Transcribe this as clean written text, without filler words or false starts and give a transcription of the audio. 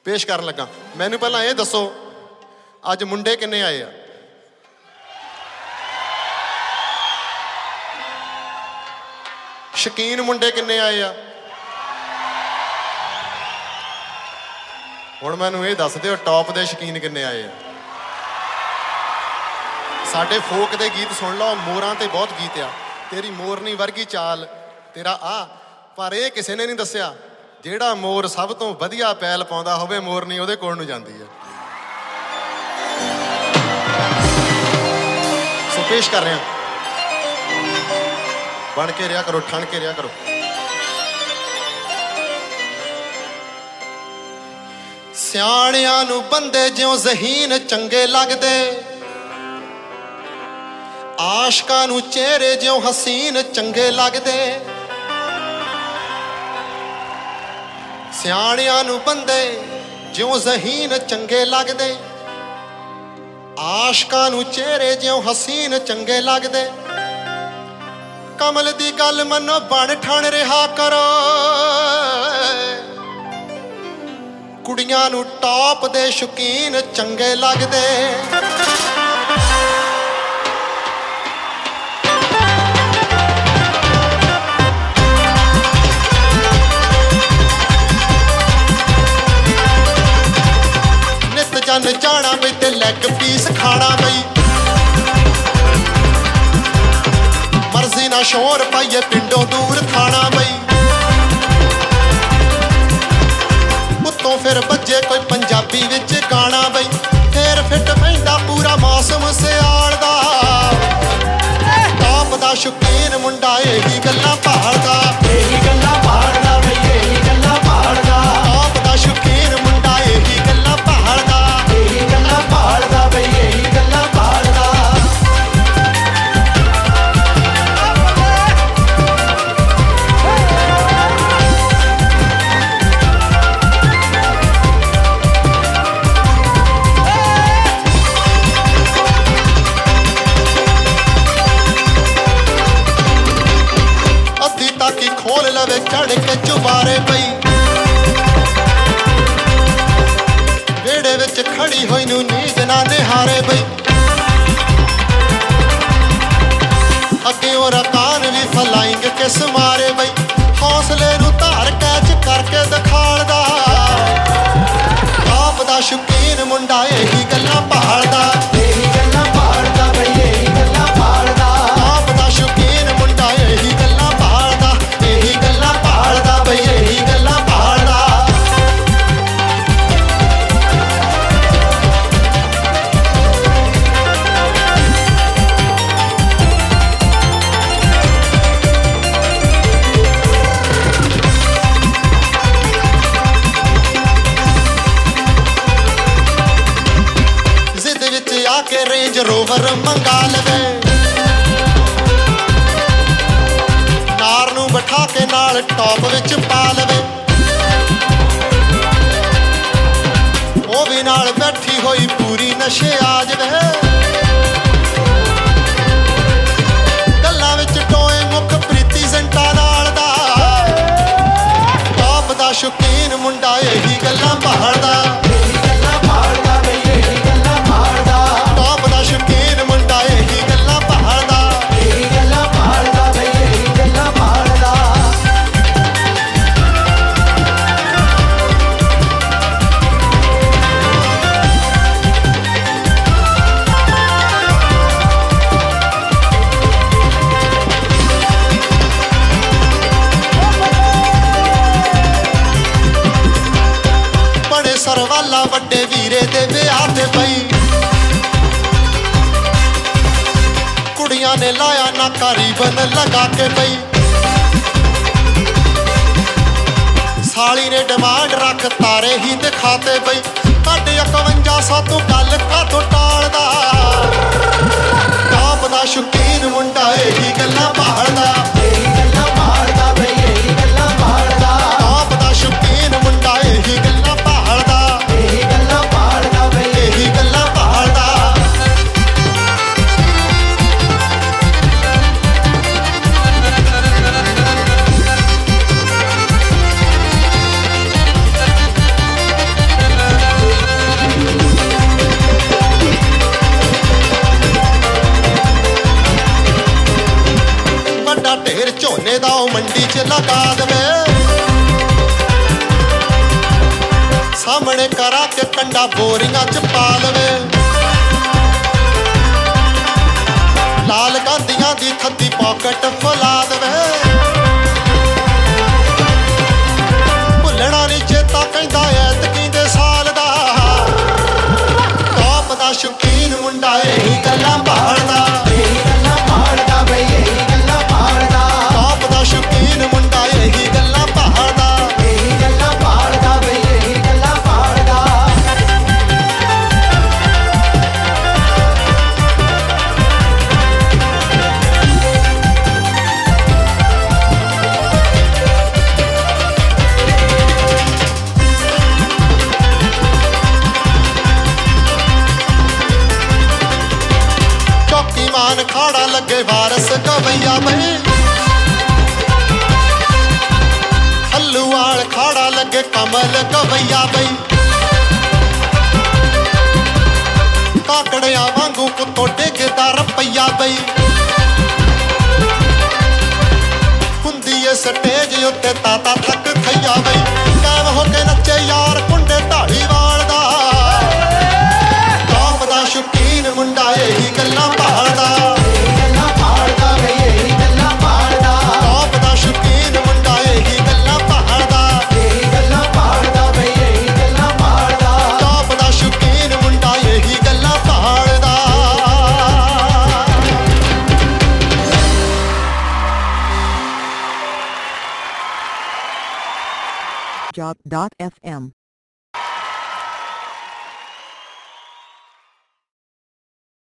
ਪੇਸ਼ ਕਰਨ ਲੱਗਾ। ਮੈਨੂੰ ਪਹਿਲਾਂ ਇਹ ਦੱਸੋ ਅੱਜ ਮੁੰਡੇ ਕਿੰਨੇ ਆਏ ਆ? ਸ਼ੌਕੀਨ ਮੁੰਡੇ ਕਿੰਨੇ ਆਏ ਆ? ਹੁਣ ਮੈਨੂੰ ਇਹ ਦੱਸ ਦਿਓ ਟੌਪ ਦੇ ਸ਼ੌਕੀਨ ਕਿੰਨੇ ਆਏ ਆ? ਸਾਡੇ ਫੋਕ ਦੇ ਗੀਤ ਸੁਣ ਲਓ, ਮੋਰਾਂ ਤੇ ਬਹੁਤ ਗੀਤ ਆ। ਤੇਰੀ ਮੋਰਨੀ ਵਰਗੀ ਚਾਲ, ਤੇਰਾ ਆ, ਪਰ ਇਹ ਕਿਸੇ ਨੇ ਨਹੀਂ ਦੱਸਿਆ ਜਿਹੜਾ ਮੋਰ ਸਭ ਤੋਂ ਵਧੀਆ ਪੈਲ ਪਾਉਂਦਾ ਹੋਵੇ ਮੋਰਨੀ ਉਹਦੇ ਕੋਲ ਨੂੰ ਜਾਂਦੀ ਹੈ। ਸੋ ਪੇਸ਼ ਕਰ ਰਿਹਾ, ਬਣ ਕੇ ਰਿਹਾ ਕਰੋ, ਠਣ ਕੇ ਰਿਹਾ ਕਰੋ। ਸਿਆਣਿਆਂ ਨੂੰ ਬੰਦੇ ਜਿਉਂ ਜ਼ਹੀਨ ਚੰਗੇ ਲੱਗਦੇ, ਆਸ਼ਕਾਂ ਨੂੰ ਚਿਹਰੇ ਜਿਉਂ ਹਸੀਨ ਚੰਗੇ ਲੱਗਦੇ। ਸਿਆਣਿਆਂ ਨੂੰ ਬੰਦੇ ਜਿਉਂ ਜ਼ਹੀਨ ਚੰਗੇ ਲੱਗਦੇ, ਆਸ਼ਕਾਂ ਨੂੰ ਚਿਹਰੇ ਜਿਉਂ ਹਸੀਨ ਚੰਗੇ ਲੱਗਦੇ। ਕਮਲ ਦੀ ਗੱਲ ਮੰਨੋ, ਬਣ ਠਣ ਰਿਹਾ ਕਰੋ, ਕੁੜੀਆਂ ਨੂੰ ਟੌਪ ਦੇ ਸ਼ੌਕੀਨ ਚੰਗੇ ਲੱਗਦੇ। ਜਨ ਜਾਣਾ ਬਈ ਤੇ ਲੈਗ ਪੀਸ ਖਾਣਾ ਬਈ, ਮਰਜ਼ੀ ਨਾ ਸ਼ੋਰ ਪਾਈਏ ਪਿੰਡੋਂ ਦੂਰ ਥਾਣਾ ਬਈ। ਉੱਤੋਂ ਫਿਰ ਬੱਜੇ ਕੋਈ ਪੰਜਾਬੀ ਵਿੱਚ ਗਾਣਾ ਬਈ, ਫੇਰ ਫਿੱਟ ਪੈਂਦਾ ਪੂਰਾ ਮੌਸਮ ਸਿਆਲ ਦਾ। ਟੌਪ ਦਾ ਸ਼ੌਕੀਨ ਮੁੰਡਾ ਇਹੀ ਗੱਲਾਂ ਭਾਲਦਾ, ਇਹੀ ਗੱਲਾਂ ਭਾਲਦਾ ਬਈ, ਇਹੀ ਗੱਲਾਂ ਭਾਲਦਾ। ਟੌਪ ਦਾ ਸ਼ੌਕੀਨ ਮੁੰਡਾ ਇਹੀ ਗੱਲਾਂ ਭਾਲਦਾ, ਇਹੀ ਗੱਲਾਂ ਭਾਲਦਾ ਬਈ, ਇਹੀ ਗੱਲਾਂ ਭਾਲਦਾ। ਅੱਧੀ ਤਾਕੀ ਖੋਲ ਲਵੇ ਚੜ ਕੇ ਚੁਬਾਰੇ ਪਈ, ਵਿਹੜੇ ਵਿੱਚ ਖੜੀ ਹੋਈ ਨੂੰ ਨੀਂਦ ਨਾ ਨਿਹਾਰੇ ਬਈ। ਅੱਗਿਓਂ ਰਕਾਨ ਵੀ ਫਲਾਇੰਗ ਕਿਸ ਮਾਰੇ ਬਈ, ਹੌਸਲੇ ਨੂੰ ਧਾਰ ਕੈਚ ਕਰਕੇ ਦਿਖਾਲਦਾ। ਟੌਪ ਦਾ ਸ਼ੌਕੀਨ ਮੁੰਡਾ ਇਹੀ ਗੱਲਾਂ ਭਾਲਦਾ, ਇਹੀ ਗੱਲਾਂ ਭਾਲਦਾ ਬਈ, ਇਹੀ ਗੱਲਾਂ ਭਾਲਦਾ। ਟੌਪ ਦਾ ਸ਼ੌਕੀਨ ਮੁੰਡਾ ਇਹੀ ਗੱਲਾਂ ਭਾਲਦਾ, ਇਹੀ ਗੱਲਾਂ ਭਾਲਦਾ ਬਈ, ਇਹੀ ਗੱਲਾਂ ਭਾਲਦਾ। ਜ਼ਿੱਦ ਵਿੱਚ ਆ ਕੇ ਰੇਂਜ ਰੋਵਰ ਮੰਗਾ ਲਵੇ, ਨਾਰ ਨੂੰ ਬਿਠਾ ਕੇ ਨਾਲ ਟੌਪ ਵਿੱਚ ਪਾ ਲਵੇ। ਉਹ ਵੀ ਨਾਲ ਬੈਠੀ ਹੋਈ ਪੂਰੀ ਨਸ਼ੇ ਆ ਜਾਵੇ, ਗੱਲਾਂ ਵਿੱਚ ਟੋਏ ਮੁੱਖ ਪ੍ਰੀਤੀ ਜ਼ੰਟਾ ਨਾਲ ਦਾ। ਟੌਪ ਦਾ ਸ਼ੌਕੀਨ ਮੁੰਡਾ ਇਹੀ ਗੱਲਾਂ ਭਾਲਦਾ, ਇਹੀ ਗੱਲਾਂ ਭਾਲਦਾ ਬਈ, ਇਹੀ ਗੱਲਾਂ ਭਾਲਦਾ। ਟੌਪ ਦਾ ਸ਼ੌਕੀਨ ਮੁੰਡਾ ਇਹੀ ਗੱਲਾਂ ਭਾਲਦਾ, ਇਹੀ ਗੱਲਾਂ ਭਾਲਦਾ ਬਈ, ਇਹੀ ਗੱਲਾਂ ਭਾਲਦਾ। ਬੜੇ ਸਰਵਾਲਾ ਵੱਡੇ ਵੀਰੇ ਦੇ ਵਿਆਹ ਤੇ ਪਈ, ਕੁੜੀਆਂ ਨੇ ਲਾਇਆ ਨਾਕਾ ਰੀਬਨ ਲਗਾ ਕੇ ਪਈ। ਸਾਲੀ ਨੇ ਡਿਮਾਂਡ ਰੱਖ ਤਾਰੇ ਹੀ ਦਿਖਾਤੇ ਬਈ, ਸਾਡੇ 5100 ਤੋਂ ਗੱਲ ਕਾਹਤੋਂ ਟਾਲਦਾ। ਟੌਪ ਦਾ ਸ਼ੌਕੀਨ ਮੁੰਡਾ ਇਹੀ ਗੱਲਾਂ ਭਾਲਦਾ, ਇਹੀ ਗੱਲਾਂ ਭਾਲਦਾ ਬਈ, ਇਹੀ ਗੱਲਾਂ ਭਾਲਦਾ। ਟੌਪ ਦਾ ਸ਼ੌਕੀਨ ਮੁੰਡਾ ਇਹੀ ਗੱਲਾਂ ਭਾਲਦਾ, ਇਹੀ ਗੱਲਾਂ ਭਾਲਦਾ ਬਈ, ਇਹੀ ਗੱਲਾਂ ਭਾਲਦਾ। ਲਗਾ ਦੇਵੇ ਸਾਹਮਣੇ ਕਰਾ ਕੇ ਕੰਡਾ ਬੋਰੀਆਂ ਚ ਪਾ ਲਵੇ ਲਾਲ ਗਾਂਧੀਆਂ ਦੀ ਥੱਦੀ ਪਾਕਟ ਫੁਲਾ ਦੇਵੇ ਭੁੱਲਣਾ ਨਹੀਂ ਚੇਤਾ ਕਹਿੰਦਾ ਐਤਕੀ ਦੇ ਸਾਲ ਦਾ ਟੌਪ ਦਾ ਸ਼ੌਕੀਨ ਮੁੰਡਾ ਇਹੀ ਗੱਲਾਂ ਭਾਲਦਾ ਬਈ ਇਹੀ ਗੱਲਾਂ ਭਾਲਦਾ ਟੌਪ ਦਾ ਸ਼ੌਕੀਨ ਮੁੰਡਾ ਇਹੀ ਗੱਲਾਂ ਭਾਲਦਾ ਬਈ ਇਹੀ ਗੱਲਾਂ ਭਾਲਦਾ ਮਾਨ ਖਾੜਾ ਲੱਗੇ ਵਾਰਸ ਗਵਈਆ ਬਈ ਹੱਲੂਵਾਲ ਖਾੜਾ ਲੱਗੇ ਕਮਲ ਗਵਈਆ ਬਈ ਕਾਕੜਿਆਂ ਵਾਂਗੂ ਕੁੱਤੋਂ ਡਿੱਗਦਾ ਰੁਪਈਆ ਬਈ ਹੁੰਦੀ ਏ ਸਟੇਜ ਉੱਤੇ ਤਾਤਾ ਤੱਕ ਥਈਆ ਬਈ ਕਾਇਮ ਹੋ ਕੇ ਨੱਚੇ ਯਾਰ ਕੁੰਡੇ ਢਾਲੀਵਾਲ ਦਾ ਟੌਪ ਦਾ ਸ਼ੌਕੀਨ ਮੁੰਡਾ ਇਹੀ ਗੱਲਾਂ ਭਾਲਦਾ Job.fm